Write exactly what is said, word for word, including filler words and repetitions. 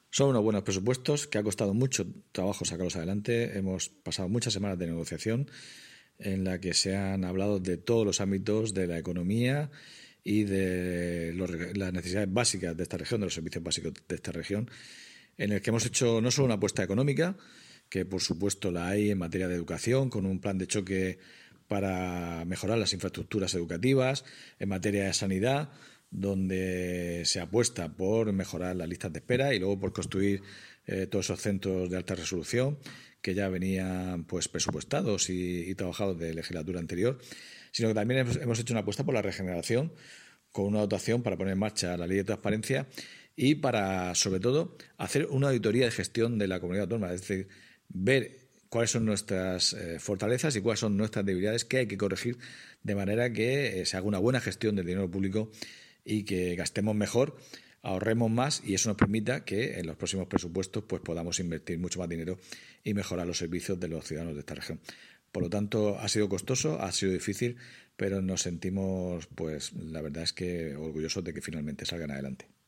Son unos buenos presupuestos que ha costado mucho trabajo sacarlos adelante. Hemos pasado muchas semanas de negociación en la que se han hablado de todos los ámbitos de la economía y de los, las necesidades básicas de esta región, de los servicios básicos de esta región, en el que hemos hecho no solo una apuesta económica, que por supuesto la hay en materia de educación, con un plan de choque para mejorar las infraestructuras educativas, en materia de sanidad, donde se apuesta por mejorar las listas de espera y luego por construir eh, todos esos centros de alta resolución que ya venían pues presupuestados y, y trabajados de legislatura anterior, sino que también hemos, hemos hecho una apuesta por la regeneración con una dotación para poner en marcha la ley de transparencia y para, sobre todo, hacer una auditoría de gestión de la comunidad autónoma, es decir, ver cuáles son nuestras eh, fortalezas y cuáles son nuestras debilidades que hay que corregir de manera que eh, se haga una buena gestión del dinero público y que gastemos mejor, ahorremos más y eso nos permita que en los próximos presupuestos pues podamos invertir mucho más dinero y mejorar los servicios de los ciudadanos de esta región. Por lo tanto, ha sido costoso, ha sido difícil, pero nos sentimos, pues, la verdad es que orgullosos de que finalmente salgan adelante.